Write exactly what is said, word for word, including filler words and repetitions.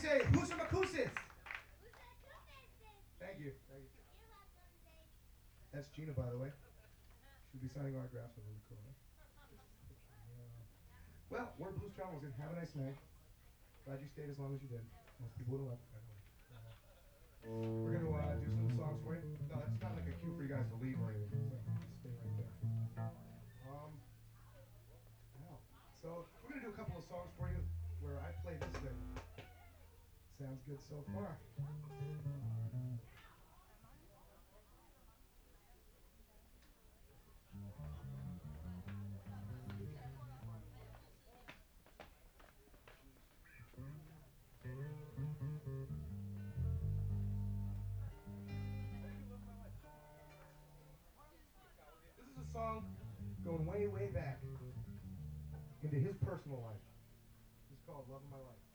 say Pusamakusis. Thank you. Thank you. That's Gina, by the way. She'll be signing autographs over the corner. Well, we're Blues Travelers, and have a nice night. Glad you stayed as long as you did. Most people would have left, by the way. We're going to uh, do some songs for you. No, it's not like a cue for you guys to leave or anything. So just stay right there. Um, wow. So we're going to do a couple of songs for you where I play this thing. Sounds good so far. This is a song going way, way back into his personal life. It's called Love of My Life.